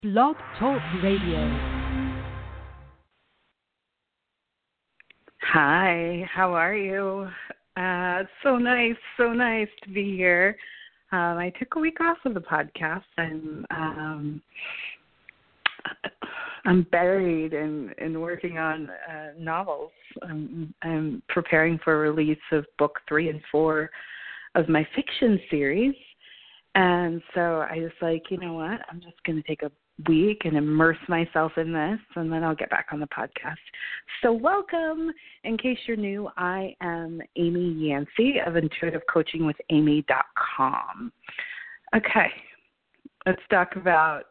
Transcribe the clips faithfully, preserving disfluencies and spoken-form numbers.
Blog Talk Radio. Hi, how are you? Uh, so nice, so nice to be here. Um, I took a week off of the podcast. I'm um, I'm buried in, in working on uh, novels. I'm, I'm preparing for release of book three and four of my fiction series. And so I was like, you know what, I'm just going to take a week and immerse myself in this, and then I'll get back on the podcast. So welcome. In case you're new, I am Amy Yancey of intuitive coaching with amy dot com. Okay, let's talk about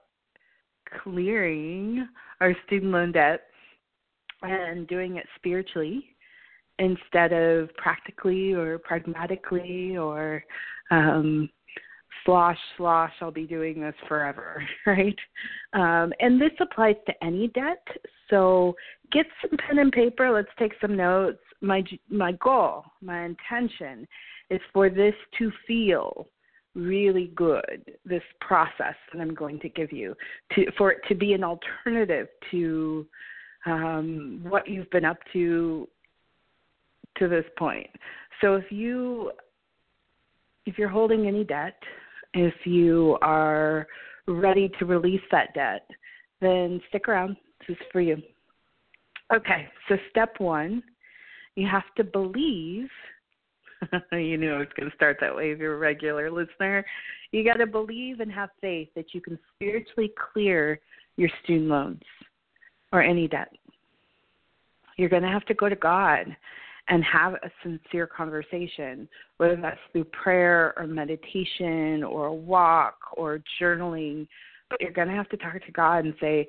clearing our student loan debt and doing it spiritually instead of practically or pragmatically or um, slosh, slosh, I'll be doing this forever, right? Um, and this applies to any debt. So get some pen and paper. Let's take some notes. My my goal, my intention is for this to feel really good, this process that I'm going to give you, to for it to be an alternative to um, what you've been up to to this point. So if you if you're holding any debt, if you are ready to release that debt, then stick around. This is for you. Okay, so step one, you have to believe. You knew I was going to start that way if you're a regular listener. You got to believe and have faith that you can spiritually clear your student loans or any debt. You're going to have to go to God and have a sincere conversation, whether that's through prayer or meditation or a walk or journaling. But you're going to have to talk to God and say,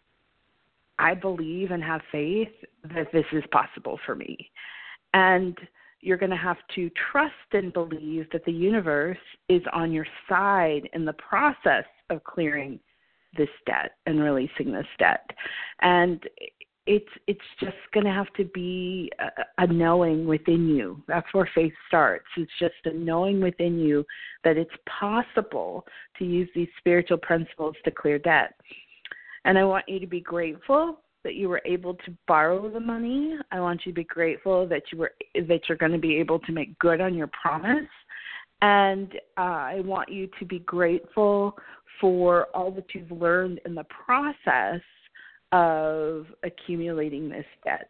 I believe and have faith that this is possible for me. And you're going to have to trust and believe that the universe is on your side in the process of clearing this debt and releasing this debt. And It's it's just going to have to be a, a knowing within you. That's where faith starts. It's just a knowing within you that it's possible to use these spiritual principles to clear debt. And I want you to be grateful that you were able to borrow the money. I want you to be grateful that you were that you're going to be able to make good on your promise. And uh, I want you to be grateful for all that you've learned in the process of accumulating this debt.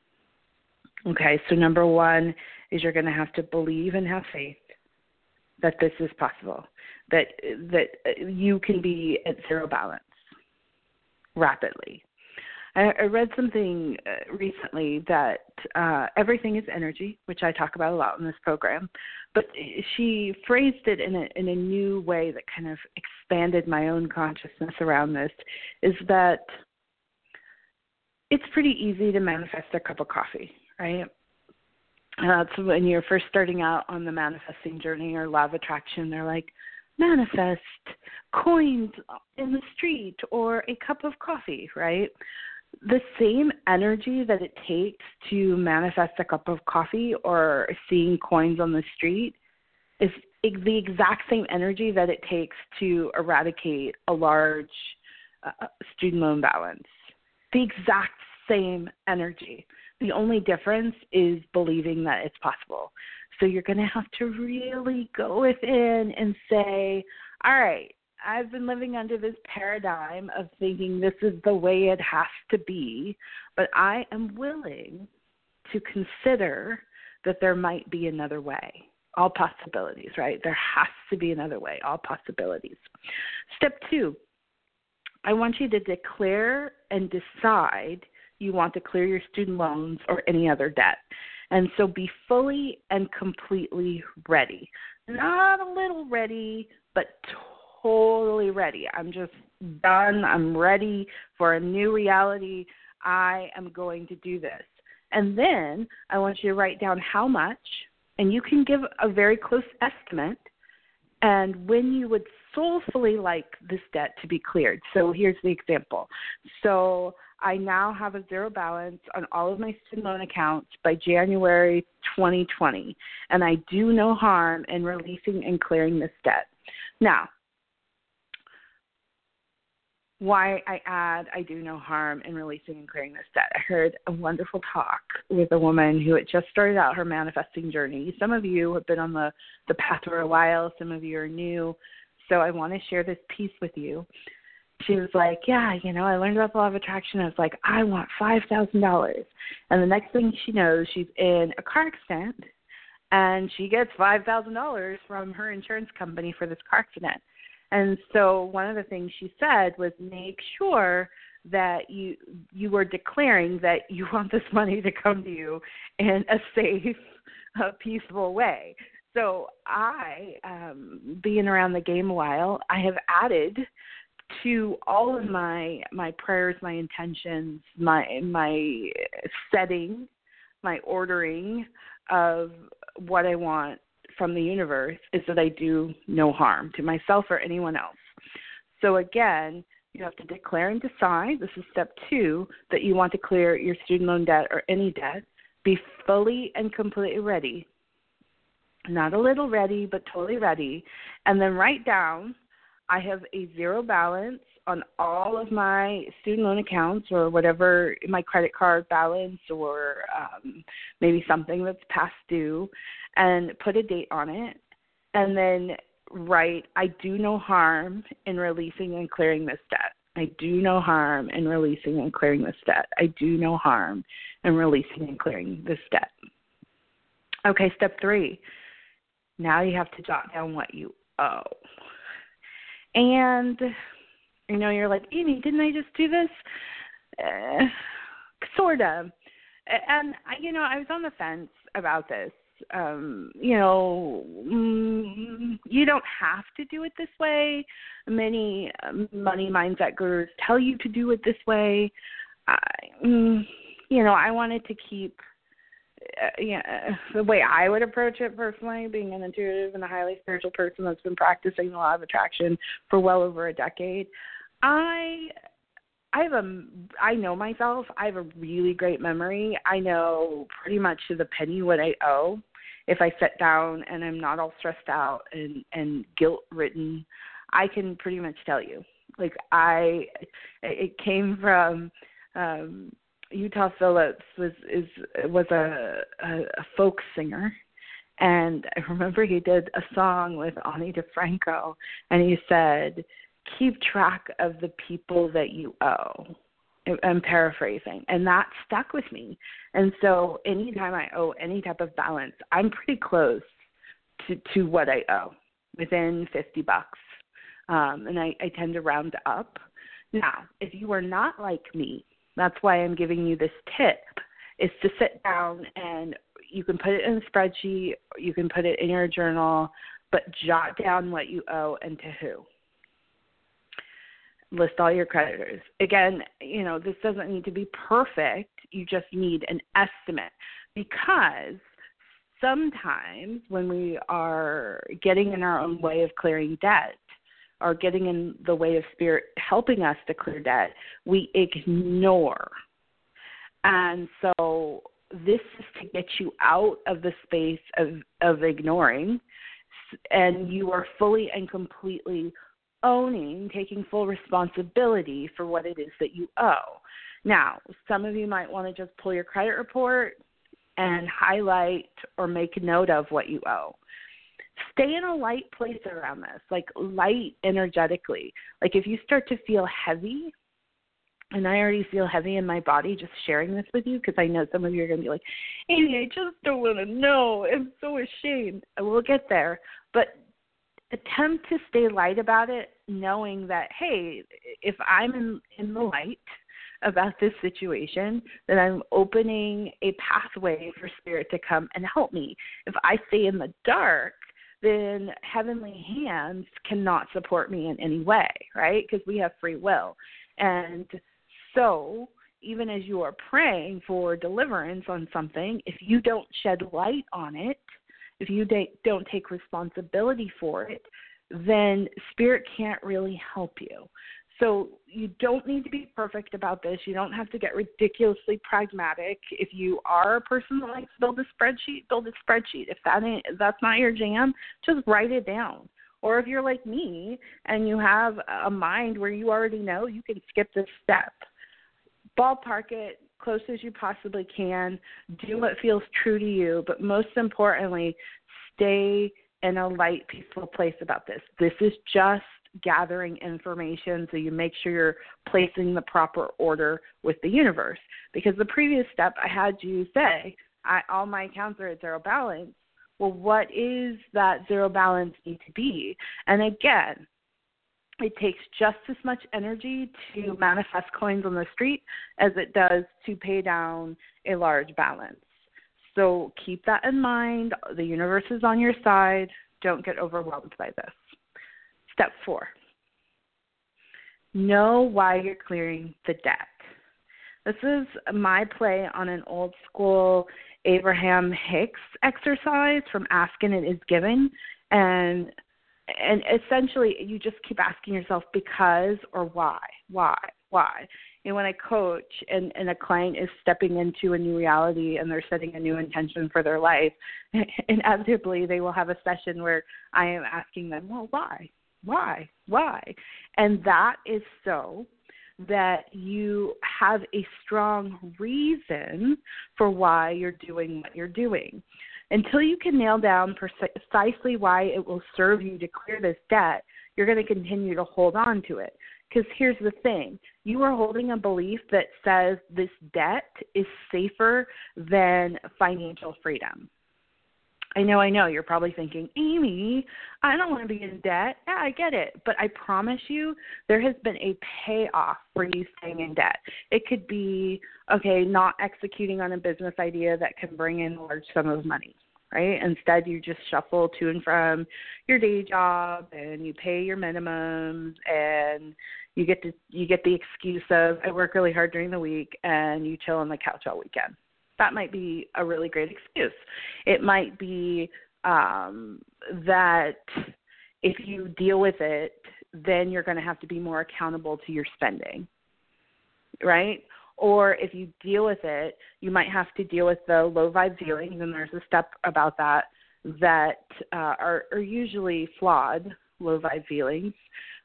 Okay, so number one is you're going to have to believe and have faith that this is possible, that that you can be at zero balance rapidly. I, I read something recently that uh, everything is energy, which I talk about a lot in this program, but she phrased it in a, in a new way that kind of expanded my own consciousness around this, is that it's pretty easy to manifest a cup of coffee, right? Uh, so when you're first starting out on the manifesting journey or law of attraction, they're like, manifest coins in the street or a cup of coffee, right? The same energy that it takes to manifest a cup of coffee or seeing coins on the street is the exact same energy that it takes to eradicate a large uh, student loan balance. The exact same energy. The only difference is believing that it's possible. So you're going to have to really go within and say, all right, I've been living under this paradigm of thinking this is the way it has to be, but I am willing to consider that there might be another way. All possibilities, right? There has to be another way. All possibilities. Step two, I want you to declare and decide you want to clear your student loans or any other debt. And so be fully and completely ready. Not a little ready, but totally ready. I'm just done. I'm ready for a new reality. I am going to do this. And then I want you to write down how much, and you can give a very close estimate, and when you would soulfully like this debt to be cleared. So here's the example. So I now have a zero balance on all of my student loan accounts by January twenty twenty, and I do no harm in releasing and clearing this debt. Now, why I add I do no harm in releasing and clearing this debt. I heard a wonderful talk with a woman who had just started out her manifesting journey. Some of you have been on the, the path for a while. Some of you are new. So I want to share this piece with you. She was like, yeah, you know, I learned about the law of attraction. I was like, I want five thousand dollars. And the next thing she knows, she's in a car accident, and she gets five thousand dollars from her insurance company for this car accident. And so one of the things she said was make sure that you you were declaring that you want this money to come to you in a safe, uh, peaceful way. So I, um, being around the game a while, I have added to all of my my prayers, my intentions, my my setting, my ordering of what I want from the universe is that I do no harm to myself or anyone else. So again, you have to declare and decide, this is step two, that you want to clear your student loan debt or any debt. Be fully and completely ready. Not a little ready, but totally ready. And then write down, I have a zero balance on all of my student loan accounts or whatever, my credit card balance or um, maybe something that's past due, and put a date on it. And then write, I do no harm in releasing and clearing this debt. I do no harm in releasing and clearing this debt. I do no harm in releasing and clearing this debt. Okay, step three. Now you have to jot down what you owe. And, you know, you're like, Amy, didn't I just do this? Uh, sort of. And, I, you know, I was on the fence about this. Um, you know, mm, you don't have to do it this way. Many um, money mindset gurus tell you to do it this way. I, mm, you know, I wanted to keep uh, yeah, the way I would approach it personally, being an intuitive and a highly spiritual person that's been practicing the law of attraction for well over a decade. I I have a, I know myself. I have a really great memory. I know pretty much to the penny what I owe. If I sit down and I'm not all stressed out and, and guilt-ridden, I can pretty much tell you. Like I, it came from um, Utah Phillips was is was a, a, a folk singer, and I remember he did a song with Ani DeFranco, and he said, keep track of the people that you owe. I'm paraphrasing, and that stuck with me. And so anytime I owe any type of balance, I'm pretty close to, to what I owe, within fifty bucks. Um, and I, I tend to round up. Now, if you are not like me, that's why I'm giving you this tip, is to sit down and you can put it in a spreadsheet, or you can put it in your journal, but jot down what you owe and to who. List all your creditors. Again, you know, this doesn't need to be perfect. You just need an estimate, because sometimes when we are getting in our own way of clearing debt or getting in the way of spirit helping us to clear debt, we ignore. And so this is to get you out of the space of, of ignoring, and you are fully and completely owning, taking full responsibility for what it is that you owe. Now, some of you might want to just pull your credit report and highlight or make a note of what you owe. Stay in a light place around this, like light energetically. Like if you start to feel heavy, and I already feel heavy in my body just sharing this with you, because I know some of you are going to be like, Amy, I just don't want to know. I'm so ashamed. We'll get there. But attempt to stay light about it, knowing that, hey, if I'm in, in the light about this situation, then I'm opening a pathway for spirit to come and help me. If I stay in the dark, then heavenly hands cannot support me in any way, right? Because we have free will. And so even as you are praying for deliverance on something, if you don't shed light on it, if you don't take responsibility for it, then spirit can't really help you. So you don't need to be perfect about this. You don't have to get ridiculously pragmatic. If you are a person that likes to build a spreadsheet, build a spreadsheet. If that ain't, if that's not your jam, just write it down. Or if you're like me and you have a mind where you already know, you can skip this step. Ballpark it close as you possibly can. Do what feels true to you. But most importantly, stay in a light, peaceful place about this. This is just gathering information so you make sure you're placing the proper order with the universe. Because the previous step I had you say, I, all my accounts are at zero balance. Well, what is that zero balance need to be? And again, it takes just as much energy to manifest coins on the street as it does to pay down a large balance. So keep that in mind. The universe is on your side. Don't get overwhelmed by this. Step four, know why you're clearing the debt. This is my play on an old school Abraham Hicks exercise from Ask and It Is Given. And and essentially you just keep asking yourself because or why, why, why. And when I coach and, and a client is stepping into a new reality and they're setting a new intention for their life, inevitably they will have a session where I am asking them, well, why? Why? Why? And that is so that you have a strong reason for why you're doing what you're doing. Until you can nail down precisely why it will serve you to clear this debt, you're going to continue to hold on to it. Because here's the thing. You are holding a belief that says this debt is safer than financial freedom. I know, I know. You're probably thinking, Amy, I don't want to be in debt. Yeah, I get it. But I promise you there has been a payoff for you staying in debt. It could be, okay, not executing on a business idea that can bring in a large sum of money, right? Instead, you just shuffle to and from your day job and you pay your minimums and you get to, you get the excuse of, I work really hard during the week, and you chill on the couch all weekend. That might be a really great excuse. It might be um, that if you deal with it, then you're going to have to be more accountable to your spending, right? Or if you deal with it, you might have to deal with the low vibe feelings, and there's a step about that that uh, are, are usually flawed, low vibe feelings,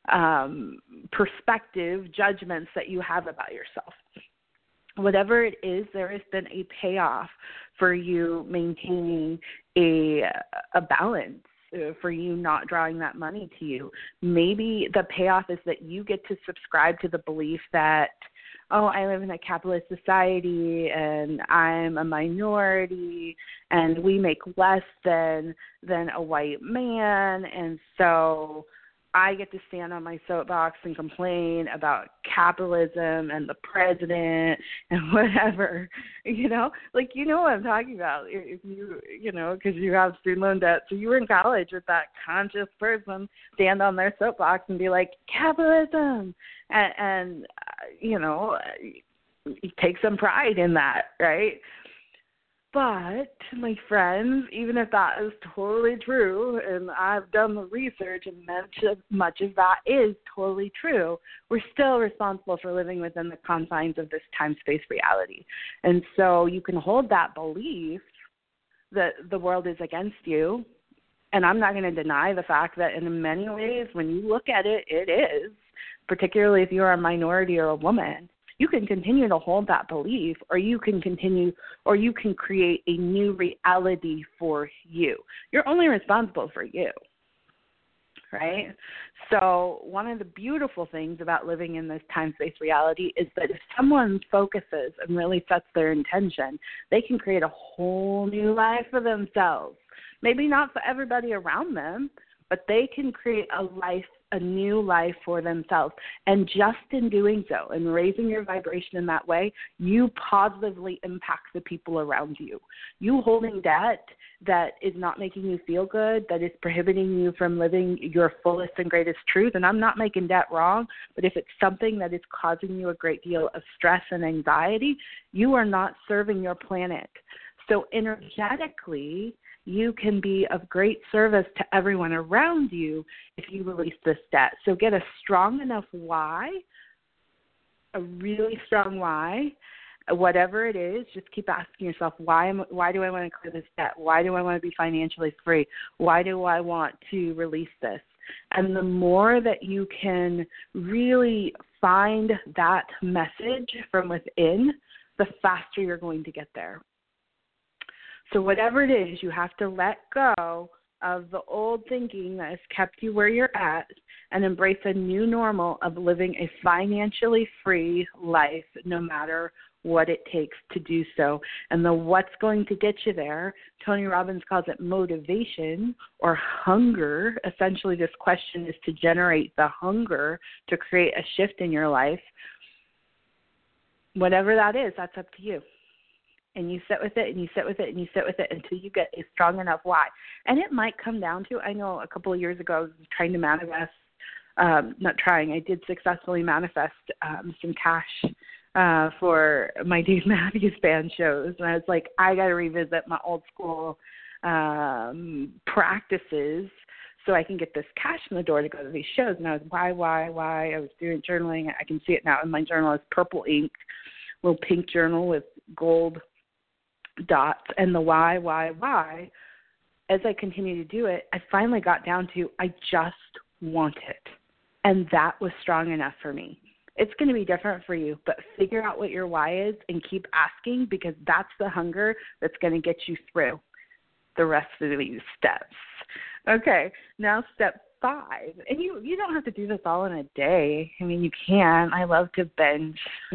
um, perspective, judgments that you have about yourself. Whatever it is, there has been a payoff for you maintaining a a balance, uh, for you not drawing that money to you. Maybe the payoff is that you get to subscribe to the belief that, oh, I live in a capitalist society and I'm a minority and we make less than than a white man, and so I get to stand on my soapbox and complain about capitalism and the president and whatever, you know, like, you know what I'm talking about. If you, you know, because you have student loan debt, so you were in college with that conscious person stand on their soapbox and be like, capitalism, and, and uh, you know, take some pride in that, right? But, my friends, even if that is totally true, and I've done the research and much of, much of that is totally true, we're still responsible for living within the confines of this time-space reality. And so you can hold that belief that the world is against you, and I'm not going to deny the fact that in many ways, when you look at it, it is, particularly if you're a minority or a woman. You can continue to hold that belief, or you can continue, or you can create a new reality for you. You're only responsible for you, right? So one of the beautiful things about living in this time-space reality is that if someone focuses and really sets their intention, they can create a whole new life for themselves. Maybe not for everybody around them, but they can create a life, a new life for themselves. And just in doing so, and raising your vibration in that way, you positively impact the people around you. You holding debt that is not making you feel good, that is prohibiting you from living your fullest and greatest truth, and I'm not making debt wrong, but if it's something that is causing you a great deal of stress and anxiety, you are not serving your planet. So energetically, you can be of great service to everyone around you if you release this debt. So get a strong enough why, a really strong why, whatever it is. Just keep asking yourself, why am, why do I want to clear this debt? Why do I want to be financially free? Why do I want to release this? And the more that you can really find that message from within, the faster you're going to get there. So whatever it is, you have to let go of the old thinking that has kept you where you're at and embrace a new normal of living a financially free life, no matter what it takes to do so. And the what's going to get you there, Tony Robbins calls it motivation or hunger. Essentially, this question is to generate the hunger to create a shift in your life. Whatever that is, that's up to you. And you sit with it, and you sit with it, and you sit with it until you get a strong enough why. And it might come down to, I know a couple of years ago I was trying to manifest, um, not trying, I did successfully manifest um, some cash uh, for my Dave Matthews Band shows. And I was like, I got to revisit my old school um, practices so I can get this cash in the door to go to these shows. And I was, why, why, why? I was doing journaling. I can see it now in my journal. It's purple ink, little pink journal with gold dots. And the why, why, why, as I continue to do it, I finally got down to, I just want it. And that was strong enough for me. It's going to be different for you, but figure out what your why is and keep asking, because that's the hunger that's going to get you through the rest of these steps. Okay, now step five. And you, you don't have to do this all in a day. I mean, you can. I love to binge.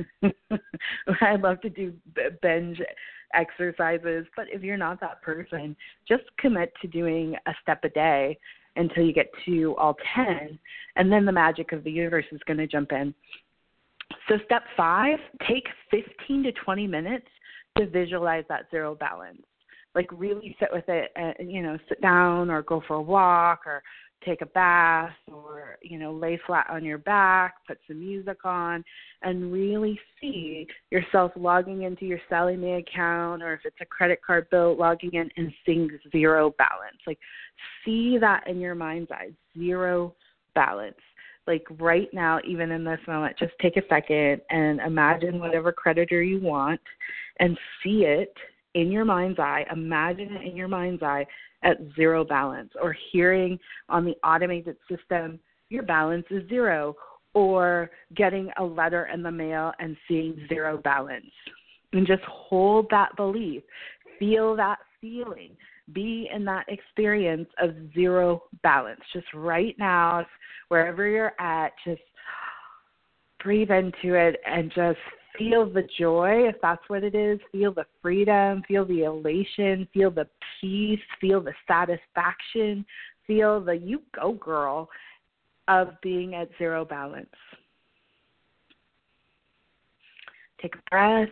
I love to do binge exercises. But if you're not that person, just commit to doing a step a day until you get to all ten. And then the magic of the universe is going to jump in. So step five, take fifteen to twenty minutes to visualize that zero balance. Like really sit with it, and, you know, sit down or go for a walk or take a bath or, you know, lay flat on your back, put some music on, and really see yourself logging into your Sallie Mae account, or if it's a credit card bill, logging in and seeing zero balance. Like see that in your mind's eye, zero balance. Like right now, even in this moment, just take a second and imagine whatever creditor you want and see it in your mind's eye. Imagine it in your mind's eye at zero balance, or hearing on the automated system, your balance is zero, or getting a letter in the mail and seeing zero balance. And just hold that belief. Feel that feeling. Be in that experience of zero balance. Just right now, wherever you're at, just breathe into it and just feel the joy, if that's what it is. Feel the freedom, feel the elation, feel the peace, feel the satisfaction, feel the you go girl of being at zero balance. Take a breath.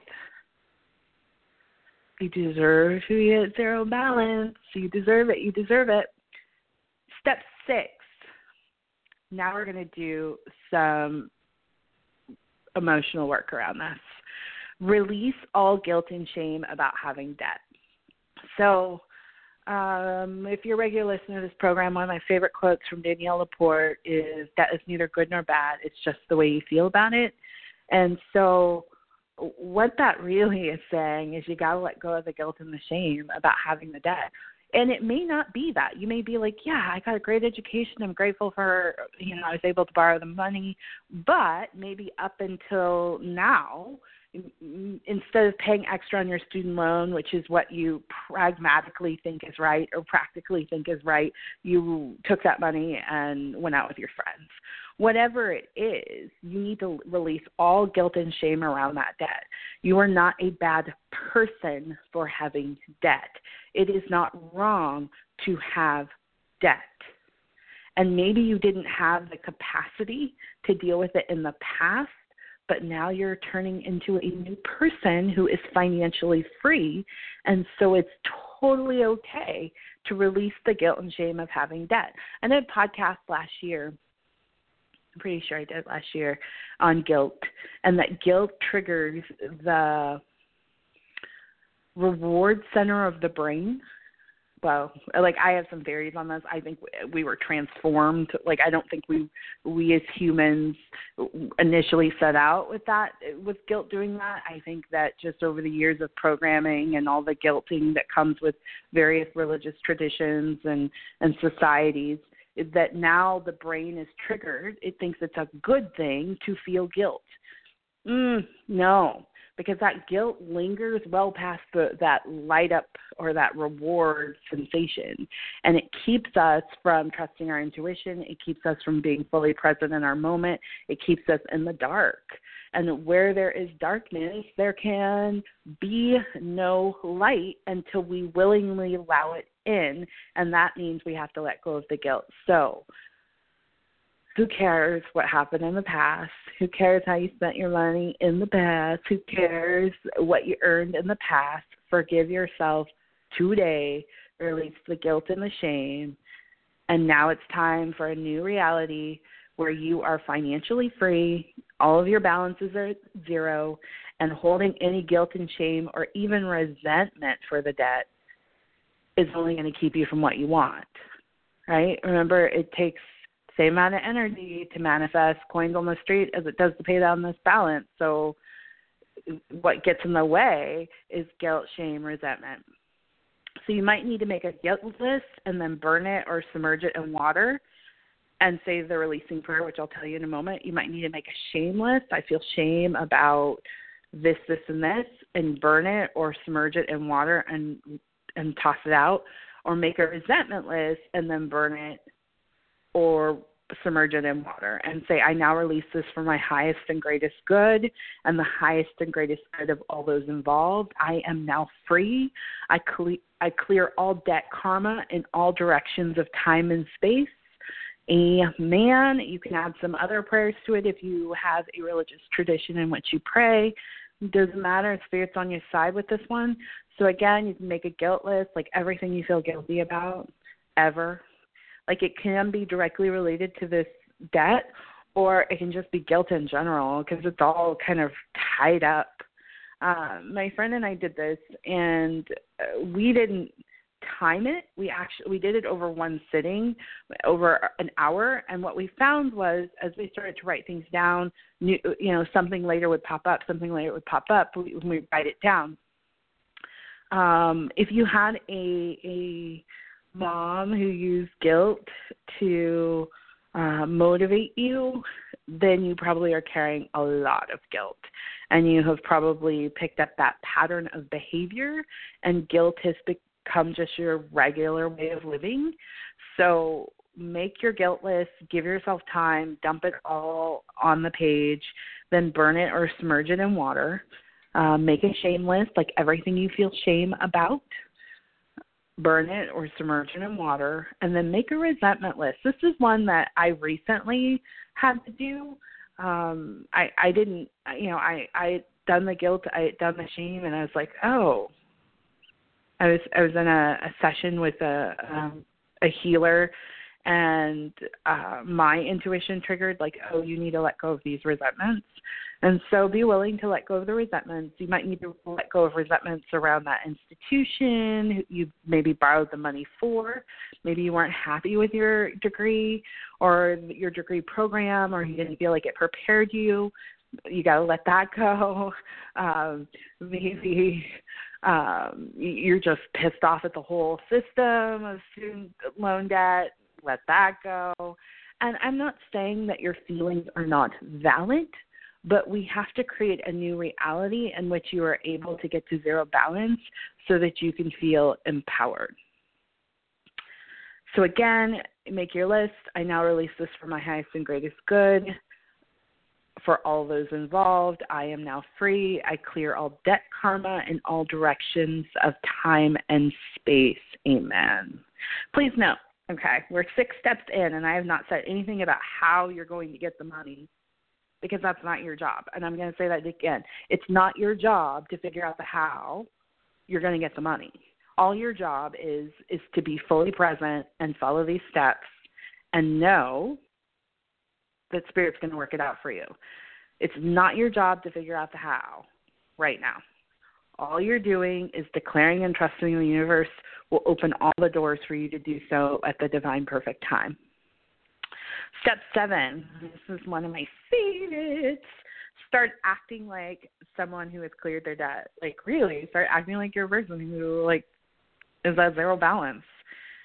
You deserve to be at zero balance. You deserve it. You deserve it. Step six. Now we're going to do some emotional work around this. Release all guilt and shame about having debt. So um, if you're a regular listener to this program, one of my favorite quotes from Danielle Laporte is, debt is neither good nor bad. It's just the way you feel about it. And so what that really is saying is you got to let go of the guilt and the shame about having the debt. And it may not be that. You may be like, yeah, I got a great education. I'm grateful for, you know, I was able to borrow the money. But maybe up until now, instead of paying extra on your student loan, which is what you pragmatically think is right or practically think is right, you took that money and went out with your friends. Whatever it is, you need to release all guilt and shame around that debt. You are not a bad person for having debt. It is not wrong to have debt. And maybe you didn't have the capacity to deal with it in the past, but now you're turning into a new person who is financially free. And so it's totally okay to release the guilt and shame of having debt. I did a podcast last year. I'm pretty sure I did last year on guilt, and that guilt triggers the reward center of the brain. Well, like I have some theories on this. I think we were transformed. Like I don't think we we as humans initially set out with that, with guilt doing that. I think that just over the years of programming and all the guilting that comes with various religious traditions and, and societies, that now the brain is triggered. It thinks it's a good thing to feel guilt. Mm, no, because that guilt lingers well past the, that light up or that reward sensation. And it keeps us from trusting our intuition. It keeps us from being fully present in our moment. It keeps us in the dark. And where there is darkness, there can be no light until we willingly allow it in. And that means we have to let go of the guilt. So who cares what happened in the past? Who cares how you spent your money in the past? Who cares what you earned in the past? Forgive yourself today. Release the guilt and the shame. And now it's time for a new reality where you are financially free. All of your balances are zero. And holding any guilt and shame or even resentment for the debt is only going to keep you from what you want. Right? Remember, it takes same amount of energy to manifest coins on the street as it does to pay down this balance. So what gets in the way is guilt, shame, resentment. So you might need to make a guilt list and then burn it or submerge it in water and say the releasing prayer, which I'll tell you in a moment. You might need to make a shame list. I feel shame about this, this, and this, and burn it or submerge it in water and and toss it out, or make a resentment list and then burn it or submerge it in water and say, I now release this for my highest and greatest good and the highest and greatest good of all those involved. I am now free. I, cle- I clear all debt karma in all directions of time and space. Amen. You can add some other prayers to it if you have a religious tradition in which you pray. It doesn't matter. Spirit's on your side with this one. So again, you can make a guilt list, like everything you feel guilty about ever. Like it can be directly related to this debt, or it can just be guilt in general because it's all kind of tied up. Uh, my friend and I did this, and we didn't time it. We actually we did it over one sitting, over an hour. And what we found was, as we started to write things down, new, you know, something later would pop up, something later would pop up when we write it down. Um, if you had a a mom who used guilt to uh, motivate you, then you probably are carrying a lot of guilt. And you have probably picked up that pattern of behavior, and guilt has become just your regular way of living. So make your guilt list, give yourself time, dump it all on the page, then burn it or submerge it in water. Uh, make a shame list, like everything you feel shame about. Burn it or submerge it in water, and then make a resentment list. This is one that I recently had to do. Um, I, I didn't, you know, I, I had done the guilt, I had done the shame, and I was like, oh, I was, I was in a, a session with a, um, a healer, and uh, my intuition triggered like, oh, you need to let go of these resentments. And so be willing to let go of the resentments. You might need to let go of resentments around that institution you maybe borrowed the money for. Maybe you weren't happy with your degree or your degree program, or you didn't feel like it prepared you. You got to let that go. Um, maybe um, you're just pissed off at the whole system of student loan debt. Let that go. And I'm not saying that your feelings are not valid, but we have to create a new reality in which you are able to get to zero balance so that you can feel empowered. So again, make your list. I now release this for my highest and greatest good. For all those involved, I am now free. I clear all debt karma in all directions of time and space. Amen. Please note, okay, we're six steps in, and I have not said anything about how you're going to get the money, because that's not your job. And I'm going to say that again. It's not your job to figure out the how you're going to get the money. All your job is is to be fully present and follow these steps and know that Spirit's going to work it out for you. It's not your job to figure out the how right now. All you're doing is declaring and trusting the universe will open all the doors for you to do so at the divine perfect time. Step seven, this is one of my favorites. Start acting like someone who has cleared their debt. Like, really, start acting like you're a person who, like, is at zero balance.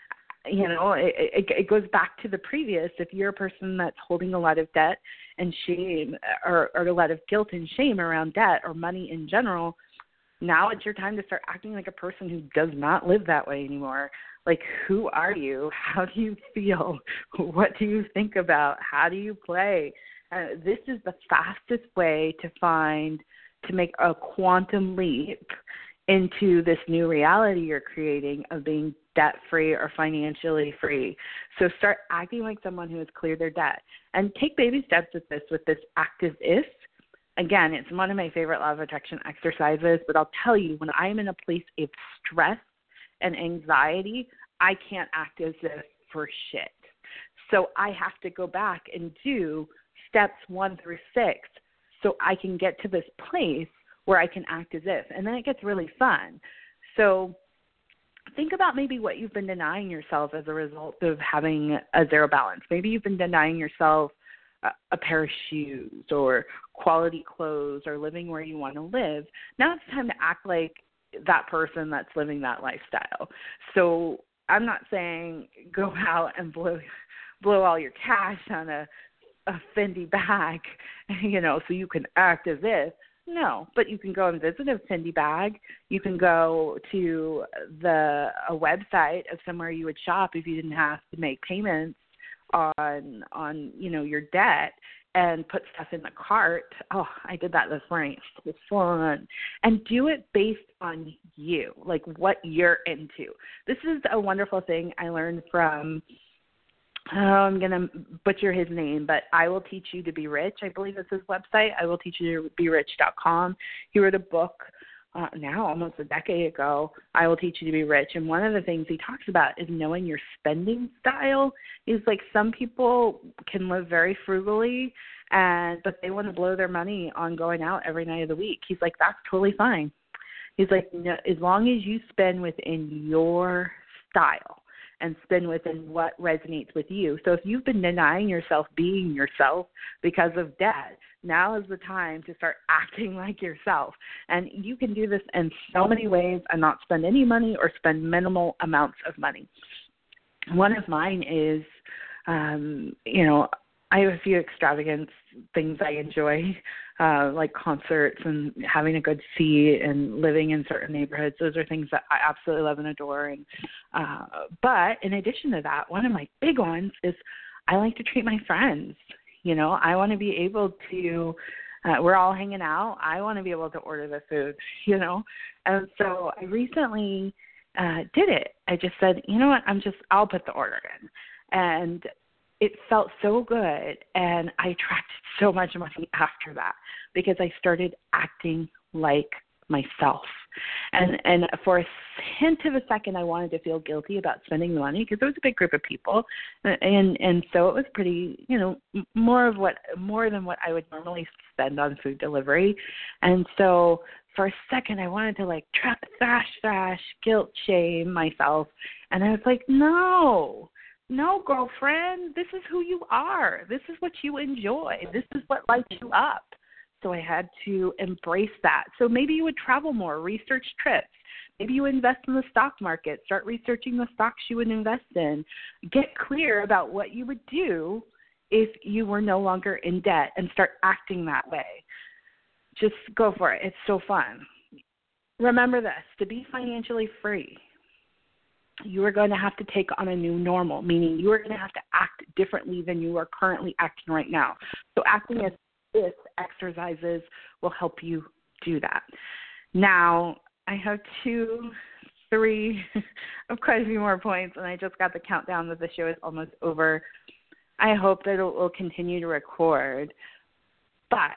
you know, it, it, it goes back to the previous. If you're a person that's holding a lot of debt and shame, or, or a lot of guilt and shame around debt or money in general, now it's your time to start acting like a person who does not live that way anymore. Like, who are you? How do you feel? What do you think about? How do you play? Uh, this is the fastest way to find, to make a quantum leap into this new reality you're creating of being debt-free or financially free. So start acting like someone who has cleared their debt, and take baby steps with this, with this active if. Again, it's one of my favorite law of attraction exercises, but I'll tell you, when I'm in a place of stress and anxiety, I can't act as if for shit. So I have to go back and do steps one through six so I can get to this place where I can act as if. And then it gets really fun. So think about maybe what you've been denying yourself as a result of having a zero balance. Maybe you've been denying yourself a, a pair of shoes or quality clothes or living where you want to live. Now it's time to act like that person that's living that lifestyle. So I'm not saying go out and blow blow all your cash on a, a Fendi bag, you know, so you can act as if. No, but you can go and visit a Fendi bag. You can go to the a website of somewhere you would shop if you didn't have to make payments on on you know your debt, and put stuff in the cart. Oh, I did that this morning. It was fun. And do it based on you, like what you're into. This is a wonderful thing I learned from, oh, I'm going to butcher his name, but I Will Teach You to Be Rich. I believe it's his website, I will teach you to be rich dot com. He wrote a book uh, now almost a decade ago, I Will Teach You to Be Rich. And one of the things he talks about is knowing your spending style. Is like some people can live very frugally, and but they want to blow their money on going out every night of the week. He's like, that's totally fine. He's like, no, as long as you spend within your style and spend within what resonates with you. So if you've been denying yourself being yourself because of debt, now is the time to start acting like yourself. And you can do this in so many ways and not spend any money or spend minimal amounts of money. One of mine is, um, you know, I have a few extravagant things I enjoy, uh, like concerts and having a good seat and living in certain neighborhoods. Those are things that I absolutely love and adore. And uh, but in addition to that, one of my big ones is I like to treat my friends. You know, I want to be able to, uh, we're all hanging out. I want to be able to order the food, you know. And so I recently uh, did it. I just said, you know what, I'm just, I'll put the order in. And it felt so good, and I attracted so much money after that because I started acting like myself. And and for a hint of a second, I wanted to feel guilty about spending the money because it was a big group of people, and and so it was pretty, you know, more of what more than what I would normally spend on food delivery. And so for a second, I wanted to like trap, thrash, thrash, guilt, shame myself, and I was like, no. No, girlfriend, this is who you are. This is what you enjoy. This is what lights you up. So I had to embrace that. So maybe you would travel more, research trips. Maybe you invest in the stock market, start researching the stocks you would invest in. Get clear about what you would do if you were no longer in debt and start acting that way. Just go for it. It's so fun. Remember this, to be financially free, you are going to have to take on a new normal, meaning you are going to have to act differently than you are currently acting right now. So acting as if exercises will help you do that. Now, I have two, three, I have quite a few more points, and I just got the countdown that the show is almost over. I hope that it will continue to record. But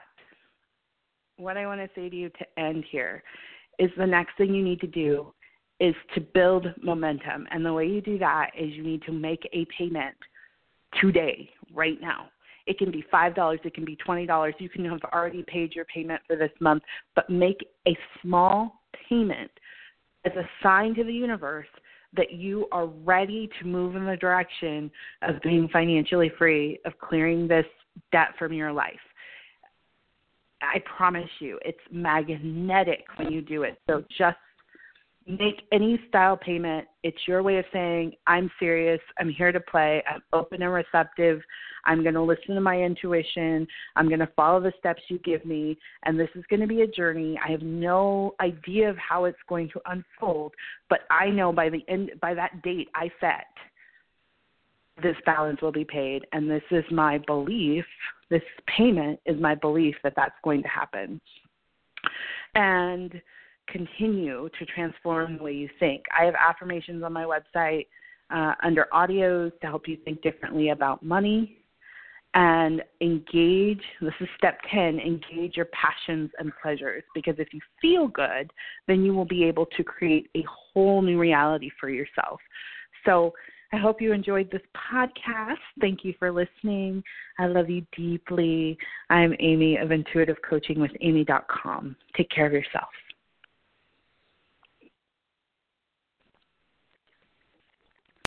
what I want to say to you to end here is the next thing you need to do is to build momentum. And the way you do that is you need to make a payment today, right now. It can be five dollars, it can be twenty dollars. You can have already paid your payment for this month, but make a small payment as a sign to the universe that you are ready to move in the direction of being financially free, of clearing this debt from your life. I promise you, it's magnetic when you do it. So just make any style payment. It's your way of saying, I'm serious. I'm here to play. I'm open and receptive. I'm going to listen to my intuition. I'm going to follow the steps you give me. And this is going to be a journey. I have no idea of how it's going to unfold, but I know by the end, by that date I set, this balance will be paid. And this is my belief. This payment is my belief that that's going to happen. And continue to transform the way you think. I have affirmations on my website uh, under audios to help you think differently about money, and engage. This is step ten, engage your passions and pleasures, because if you feel good, then you will be able to create a whole new reality for yourself. So I hope you enjoyed this podcast. Thank you for listening. I love you deeply. I'm Amy of intuitive coaching with amy dot com. Take care of yourself.